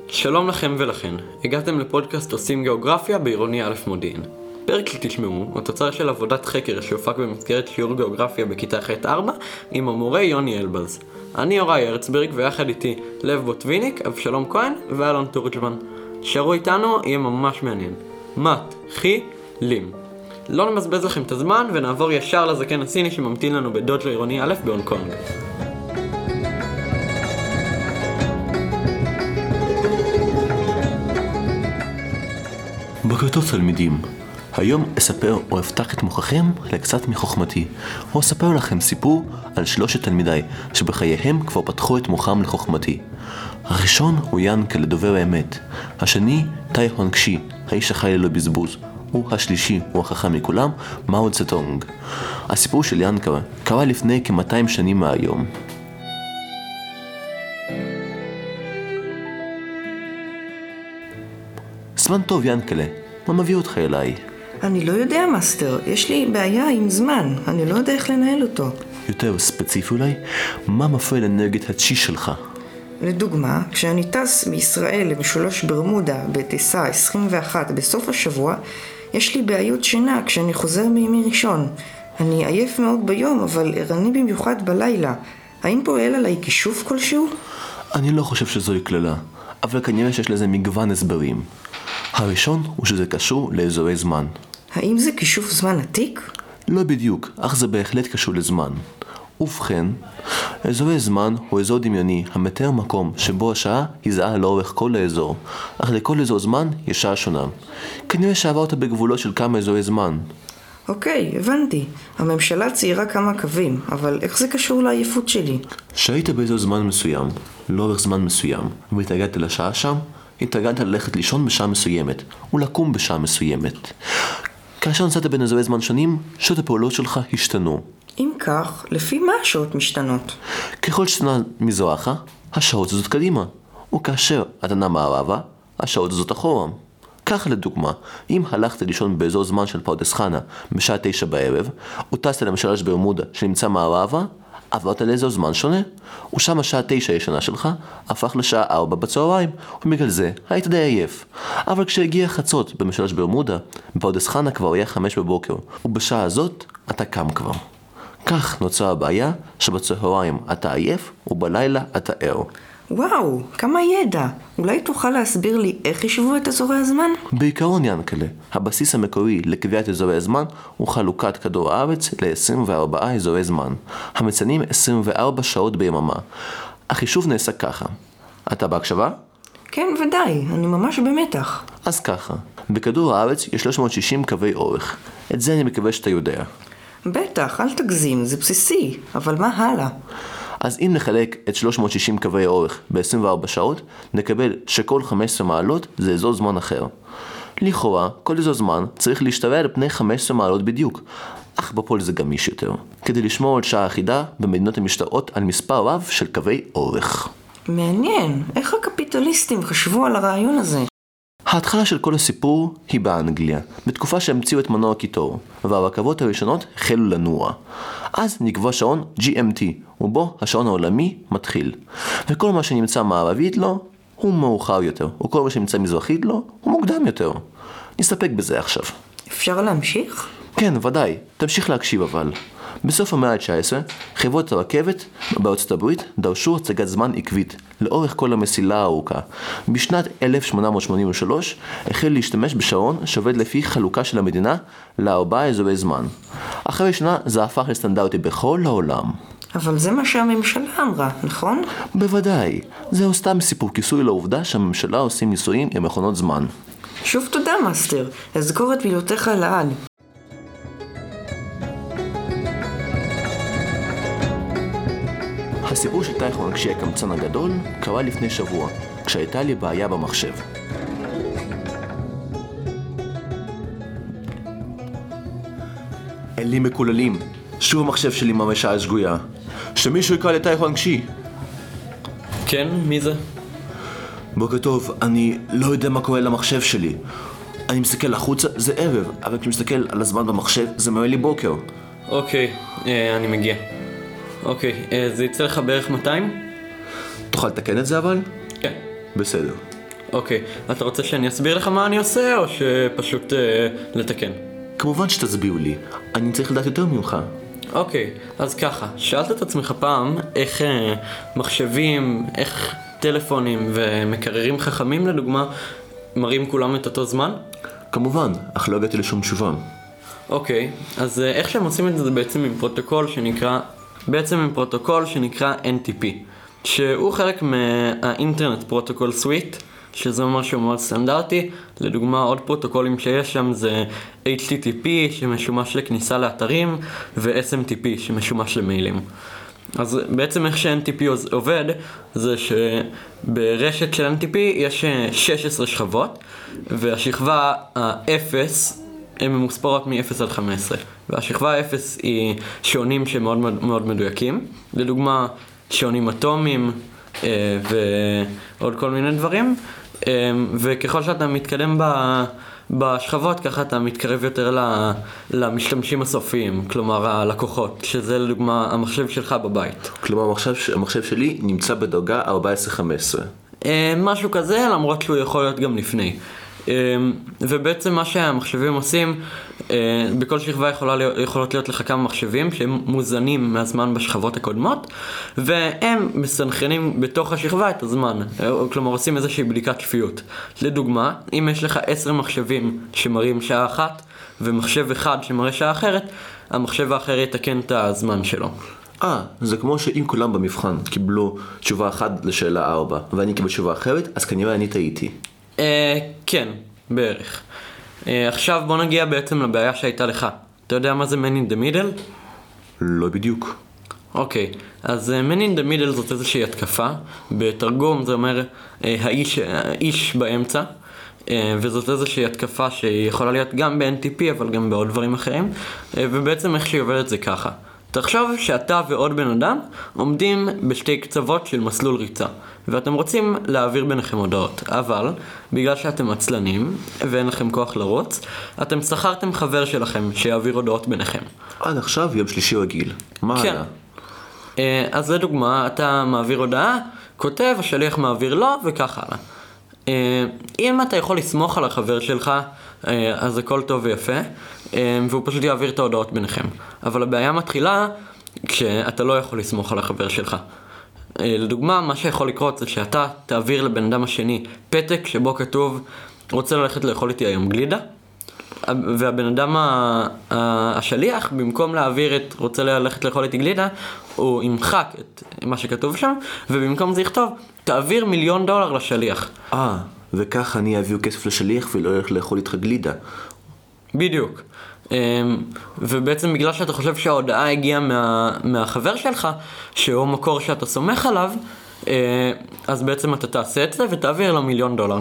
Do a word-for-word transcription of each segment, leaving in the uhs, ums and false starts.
שלום לכם ולכן, הגעתם לפודקאסט עושים גיאוגרפיה בעירוני א' מודיעין. פרק שתשמעו הוא תוצר של עבודת חקר שהופק במסגרת שיעור גיאוגרפיה בכיתה ח' ארבע עם המורה יוני אלבז. אני יוראי הרצברג ויחד איתי לב בוטוויניק, אבשלום כהן ואלון תורג'מן. שערו איתנו, יהיה ממש מעניין. מתחילים. לא נמזבז לכם את הזמן ונעבור ישר לזקן הסיני שממתין לנו בדוג'ו עירוני א' בהונג קונג. בוקר טוב תלמידים, היום אספר או אפתח את מוחכם לקצת מחוכמתי, או אספר לכם סיפור על שלושת תלמידיי שבחייהם כבר פתחו את מוחם לחוכמתי. הראשון הוא ינקה לדובר האמת, השני טאי הואנג שי, האיש החי ללא בזבוז, והשלישי הוא החכם מכולם, מאו צטונג. הסיפור של ינקה קרה לפני כ-מאתיים שנים מהיום. זמן טוב ינקלה, מה מביא אותך אליי? אני לא יודע מאסטר, יש לי בעיה עם זמן, אני לא יודע איך לנהל אותו. יותר ספציפי אולי, מה מפריע לאנרגיית הצ'י שלך? לדוגמה, כשאני טס מישראל למשולש ברמודה בטיסה עשרים ואחת בסוף השבוע, יש לי בעיות שינה כשאני חוזר מימי ראשון. אני עייף מאוד ביום, אבל ערני במיוחד בלילה. האם פועל עליי כישוף כלשהו? אני לא חושב שזוהי כללה, אבל כנראה שיש לזה מגוון הסברים. הראשון הוא שזה קשור לאזורי זמן. האם זה כישוף זמן עתיק? לא בדיוק, אך זה בהחלט קשור לזמן. ובכן, אזורי זמן הוא אזור דמיוני המתאר מקום שבו השעה היא זהה לאורך כל האזור, אך לכל אזור זמן יש שעה שונה. כנראה שעברת בגבולות של כמה אזורי זמן. אוקיי, הבנתי. הממשלה ציירה כמה קווים, אבל איך זה קשור לעייפות שלי? שהיית באזור זמן מסוים, לאורך זמן מסוים, והתרגלת לשעה שם, התרגלת ללכת לישון בשעה מסוימת, ולקום בשעה מסוימת. כאשר נסעת בין אזורי זמן שונים, שעות הפעולות שלך השתנו. אם כך, לפי מה השעות משתנות? ככל שתנה מזרחה, השעות זאת קדימה, וכאשר אתה נע מערבה, השעות זאת אחורה. כך לדוגמה, אם הלכת לישון באזור זמן של פרדס חנה בשעה תשע בערב, וטסת למשולש ברמודה שנמצא מערבה, עברת לאזור זמן שונה, ושם השעה תשע הישנה שלך הפך לשעה ארבע בצהריים, ובגלל זה היית די עייף. אבל כשהגיע חצות במשולש ברמודה, בפרדס חנה כבר היה חמש בבוקר, ובשעה הזאת אתה קם כבר. כך נוצרה הבעיה שבצהריים אתה עייף ובלילה אתה ער. וואו, כמה ידע. אולי תוכל להסביר לי איך ישבו את אזורי הזמן? בעיקרון ינקלה, הבסיס המקורי לקביעת אזורי הזמן הוא חלוקת כדור הארץ ל-עשרים וארבעה אזורי זמן, המציינים עשרים וארבע שעות ביממה. החישוב נעשה ככה. אתה בהקשבה? כן, ודאי, אני ממש במתח. אז ככה, בכדור הארץ יש שלוש מאות ושישים קווי אורך. את זה אני מקווה שאתה יודע. בטח, אל תגזים, זה בסיסי, אבל מה הלאה? אז אם נחלק את שלוש מאות ושישים קווי האורך ב-עשרים וארבע שעות, נקבל שכל חמש עשרה מעלות זה אזור זמן אחר. לכאורה, כל אזור זמן צריך להשתווה על פני חמש עשרה מעלות בדיוק, אך בפועל זה גמיש יותר, כדי לשמור על שעה אחידה במדינות המשתרעות על מספר רב של קווי אורך. מעניין, איך הקפיטליסטים חשבו על הרעיון הזה? ההתחלה של כל הסיפור היא באנגליה, בתקופה שהמציאו את מנוע קיטור, והרכבות הראשונות החלו לנוע. אז נקבע שעון ג'י אם טי, ובו השעון העולמי מתחיל. וכל מה שנמצא מערבית לו, הוא מאוחר יותר, וכל מה שנמצא מזרחית לו, הוא מוקדם יותר. נסתפק בזה עכשיו. אפשר להמשיך? כן, ודאי. תמשיך להקשיב אבל. בסוף המאה ה-תשע עשרה, חברות הרכבת בארצות הברית דרשו הצגת זמן עקבית לאורך כל המסילה הארוכה. בשנת אלף שמונה מאות שמונים ושלוש החל להשתמש בשעון שעובד לפי חלוקה של המדינה לארבעה אזורי זמן. אחרי שנה זה הפך לסטנדרטי בכל העולם. אבל זה מה שהממשלה אמרה, נכון? בוודאי. זהו סתם סיפור כיסוי לעובדה שהממשלה עושים ניסויים עם מכונות זמן. שוב תודה מאסטר, אזכור את מילותיך לעד. הסיפור של טאי הואנג שי הקמצן הגדול קרה לפני שבוע, כשהייתה לי בעיה במחשב. אלי מקוללים, שוב המחשב שלי ממש שעה שגויה. שמישהו יקרא לטאי הואנג שי. כן, מי זה? בוקר טוב, אני לא יודע מה קורה למחשב שלי. אני מסתכל החוצה, זה ערב, אבל כשאני מסתכל על הזמן במחשב, זה מראה לי בוקר. אוקיי, אה, אני מגיע. אוקיי, אה, זה יצא לך בערך מאתיים? תוכל לתקן את זה אבל? כן. בסדר. אוקיי, אתה רוצה שאני אסביר לך מה אני עושה, או שפשוט אה, לתקן? כמובן שתסביר לי, אני צריך לדעת יותר ממך. אוקיי, אז ככה, שאלת את עצמך פעם איך אה, מחשבים, איך טלפונים ומקררים חכמים לדוגמה, מראים כולם את אותו זמן? כמובן, אך לא הגעתי לשום תשובה. אוקיי, אז אה, איך שהם עושים את זה בעצם עם פרוטוקול שנקרא, בעצם עם פרוטוקול שנקרא אן טי פי, שהוא חלק מהאינטרנט פרוטוקול סוויט, שזה משהו מאוד סטנדרטי. לדוגמה, עוד פרוטוקולים שיש שם זה אייץ' טי טי פי שמשומש לכניסה לאתרים ו-אס אם טי פי שמשומש למיילים. אז בעצם איך ש-אן טי פי עובד זה שברשת של אן טי פי יש שש עשרה שכבות, והשכבה ה-אפס הן ממוספרות מ-אפס עד חמש עשרה, והשכבה ה-אפס היא שעונים שמאוד מאוד מדויקים, לדוגמה שעונים אטומיים ועוד כל מיני דברים. וככל שאתה מתקדם בשכבות, ככה אתה מתקרב יותר למשתמשים הסופיים, כלומר הלקוחות, שזה לדוגמה המחשב שלך בבית. כלומר המחשב, המחשב שלי נמצא בדרגה ארבע עשרה חמש עשרה. משהו כזה, למרות שהוא יכול להיות גם לפני. ובעצם מה שהמחשבים עושים, בכל שכבה יכולה, יכולות להיות לך כמה מחשבים שהם מוזנים מהזמן בשכבות הקודמות, והם מסנכרנים בתוך השכבה את הזמן, כלומר עושים איזושהי בדיקת שפיות. לדוגמה, אם יש לך עשרה מחשבים שמראים שעה אחת ומחשב אחד שמראה שעה אחרת, המחשב האחר יתקן את הזמן שלו. אה, זה כמו שאם כולם במבחן קיבלו תשובה אחת לשאלה ארבע ואני קיבל תשובה אחרת, אז כנראה אני טעיתי. אה, כן, בערך. אה, עכשיו בוא נגיע בעצם לבעיה שהייתה לך. אתה יודע מה זה Man in the Middle? לא בדיוק. אוקיי, אז uh, Man in the Middle זאת איזושהי התקפה. בתרגום זה אומר uh, האיש, האיש באמצע. Uh, וזאת איזושהי התקפה שיכולה להיות גם ב-אן טי פי אבל גם בעוד דברים אחרים. Uh, ובעצם איך שהיא עובדת זה ככה. תחשוב שאתה ועוד בן אדם עומדים בשתי קצוות של מסלול ריצה, ואתם רוצים להעביר ביניכם הודעות, אבל בגלל שאתם עצלנים ואין לכם כוח לרוץ, אתם שכרתם חבר שלכם שיעביר הודעות ביניכם. עד עכשיו יום שלישי רגיל. מה כן. היה? אז לדוגמה, אתה מעביר הודעה, כותב, השליח מעביר לו וכך הלאה. אם אתה יכול לסמוך על החבר שלך, אז הכל טוב ויפה, והוא פשוט יעביר את ההודעות ביניכם. אבל הבעיה מתחילה כשאתה לא יכול לסמוך על החבר שלך. לדוגמה, מה שיכול לקרות זה שאתה תעביר לבן אדם השני פתק שבו כתוב רוצה ללכת לאכול איתי היום גלידה, והבן אדם השליח במקום להעביר את רוצה ללכת לאכול איתי גלידה הוא ימחק את מה שכתוב שם, ובמקום זה יכתוב תעביר מיליון דולר לשליח. אה, וכך אני אעביר כסף לשליח ולא הולך לאכול איתך גלידה. בדיוק. ובעצם בגלל שאתה חושב שההודעה הגיעה מה, מהחבר שלך, שהוא מקור שאתה סומך עליו, אז בעצם אתה תעשה את זה ותעביר לו מיליון דולר.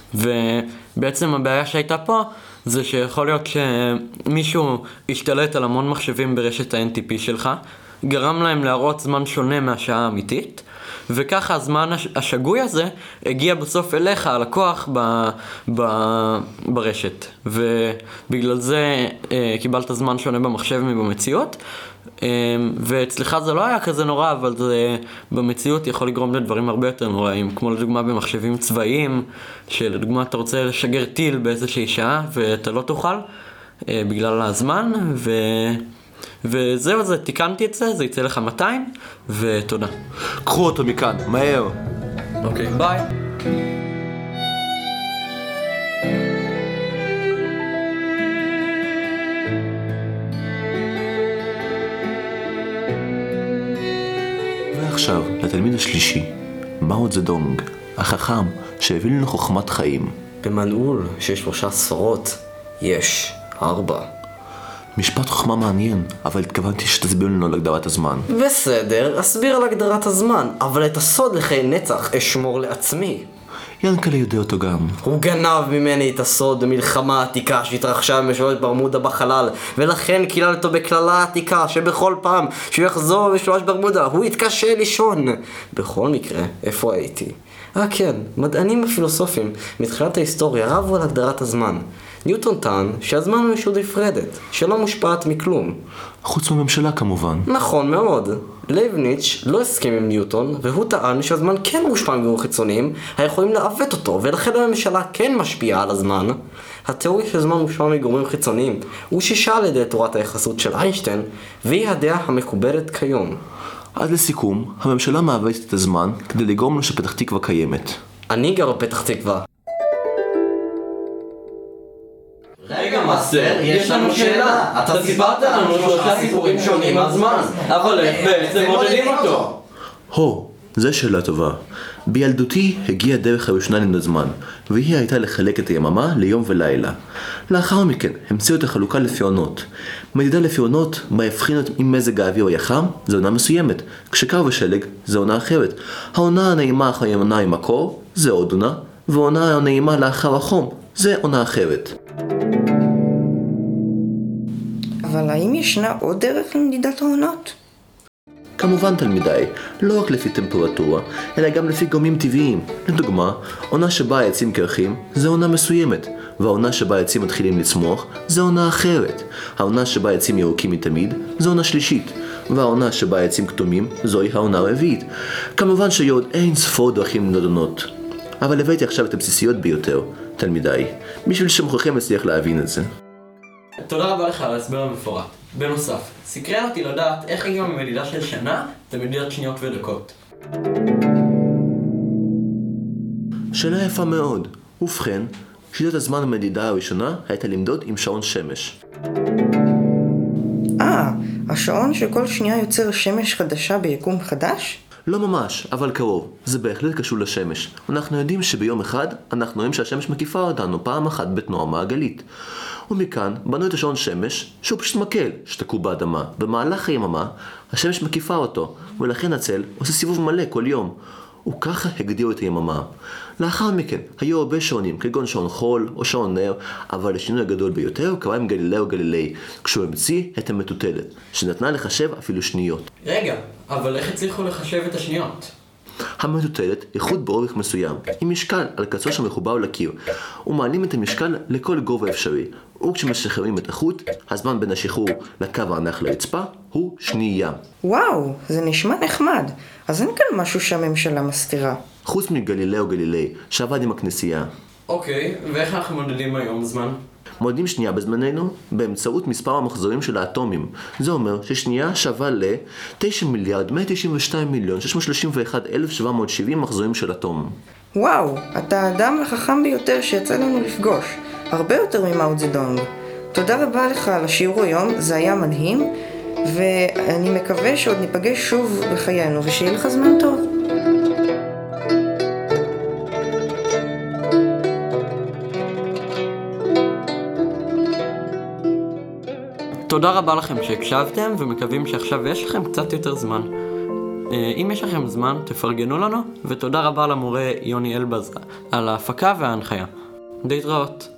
ובעצם הבעיה שהייתה פה זה שיכול להיות שמישהו השתלט על המון מחשבים ברשת ה-אן טי פי שלך, גרם להם להראות זמן שונה מהשעה האמיתית, וככה הזמן השגוי הזה הגיע בסוף אליך, הלקוח, ב, ב, ברשת. ובגלל זה אה, קיבלת זמן שונה במחשב מבמציאות. אה, ואצלך זה לא היה כזה נורא, אבל זה במציאות יכול לגרום לדברים הרבה יותר נוראים. כמו לדוגמה במחשבים צבאיים, שלדוגמה אתה רוצה לשגר טיל באיזושהי שעה, ואתה לא תוכל אה, בגלל הזמן, ו... וזהו זה, תיקנתי את זה, זה יצא לך מאתיים, ותודה. קחו אותו מכאן, מהר. אוקיי, ביי. ועכשיו, לתלמיד השלישי, מאו צדונג, החכם שהביא לנו חוכמת חיים. במנעול שיש שלושה ספרות, יש ארבע. משפט חוכמה מעניין, אבל התכוונתי שתסביר לנו על הגדרת הזמן. בסדר, אסביר על הגדרת הזמן, אבל את הסוד לחיי נצח אשמור לעצמי. ינקלה יודע אותו גם. הוא גנב ממני את הסוד במלחמה עתיקה שהתרחשה במשולש ברמודה בחלל, ולכן קילל אותו בקללה עתיקה שבכל פעם שהוא יחזור במשולש ברמודה הוא יתקשה לישון. בכל מקרה, איפה הייתי? אה כן, מדענים ופילוסופים מתחילת ההיסטוריה רבו על הגדרת הזמן. ניוטון טען שהזמן הוא ישות נפרדת, שלא מושפעת מכלום. חוץ מהממשלה כמובן. נכון מאוד. לייבניץ לא הסכים עם ניוטון, והוא טען שהזמן כן מושפע מגורמים חיצוניים היכולים לעוות אותו, ולכן הממשלה כן משפיעה על הזמן. התיאוריה שהזמן מושפע מגורמים חיצוניים אוששה על ידי תורת היחסות של איינשטיין, והיא הדעה המקובלת כיום. עד לסיכום, הממשלה מעוותת את הזמן כדי לגרום לו שפתח תקווה קיימת. אני גר בפתח תקווה. רגע מאסטר, יש לנו שאלה. אתה סיפרת לנו שלושה סיפורים שונים על זמן, אבל איך בעצם מודדים אותו? הו, זו שאלה טובה. בילדותי הגיעה הדרך הראשונה למדוד זמן, והיא הייתה לחלק את היממה ליום ולילה. לאחר מכן המציאו את החלוקה לפי עונות. מדידה לפי עונות, בה הבחינו אם מזג האוויר היה חם, זו עונה מסוימת. כשקר ושלג, זו עונה אחרת. העונה הנעימה אחרי העונה עם הקור, זה עוד עונה, והעונה הנעימה לאחר החום, זה עונה אחרת. אבל האם ישנה עוד דרך למדידת העונות? כמובן תלמידיי, לא רק לפי טמפרטורה, אלא גם לפי גורמים טבעיים. לדוגמה, עונה שבה העצים קרחים, זה עונה מסוימת, והעונה שבה העצים מתחילים לצמוח, זה עונה אחרת. העונה שבה העצים ירוקים מתמיד, זה עונה שלישית, והעונה שבה העצים כתומים, זוהי העונה הרביעית. כמובן שיהיו עוד אין ספור דרכים למדוד עונות. אבל הבאתי עכשיו את הבסיסיות ביותר, תלמידיי, בשביל שמוכרחם להצליח להבין את זה. תודה רבה לך על ההסבר המפורט. בנוסף, סקרן אותי לדעת איך הגיעו ממדידה של שנה למדידת שניות ודקות. שאלה יפה מאוד. ובכן, שיטת הזמן המדידה הראשונה הייתה למדוד עם שעון שמש. אה, השעון שכל שנייה יוצר שמש חדשה ביקום חדש? לא ממש, אבל קרוב. זה בהחלט קשור לשמש. אנחנו יודעים שביום אחד אנחנו רואים שהשמש מקיפה אותנו פעם אחת בתנועה מעגלית. ומכאן בנו את השעון שמש שהוא פשוט מקל שתקעו באדמה. במהלך היממה השמש מקיפה אותו, ולכן הצל עושה סיבוב מלא כל יום. וככה הגדירו את היממה. לאחר מכן היו הרבה שעונים, כגון שעון חול או שעון נר, אבל השינוי הגדול ביותר קרה עם גלילאו גליליי, כשהוא המציא את המטוטלת, שנתנה לחשב אפילו שניות. רגע, אבל איך הצליחו לחשב את השניות? המטוטלת איחוד באורך מסוים, עם משקל על קצו שמחובר לקיר, ומעלים את המשקל לכל גובה אפשרי, וכשמשחררים את החוט, הזמן בין השחרור לקו הענך לרצפה הוא שנייה. וואו, זה נשמע נחמד. אז אין כאן משהו שהממשלה מסתירה. חוץ מגלילאו גליליי, שעבד עם הכנסייה. אוקיי, ואיך אנחנו מודדים היום זמן? מודדים שנייה בזמננו באמצעות מספר המחזורים של האטומים. זה אומר ששנייה שווה ל-תשעה מיליארד מאה תשעים ושתיים מיליון שש מאות שלושים ואחד אלף שבע מאות שבעים מחזורים של אטום. וואו, אתה האדם החכם ביותר שיצא לנו לפגוש. הרבה יותר ממאו צדונג. תודה רבה לך על השיעור היום, זה היה מדהים, ואני מקווה שעוד ניפגש שוב בחיינו, ושיהיה לך זמן טוב. תודה רבה לכם שהקשבתם, ומקווים שעכשיו יש לכם קצת יותר זמן. אם יש לכם זמן, תפרגנו לנו, ותודה רבה למורה יוני אלבז על ההפקה וההנחיה. להתראות.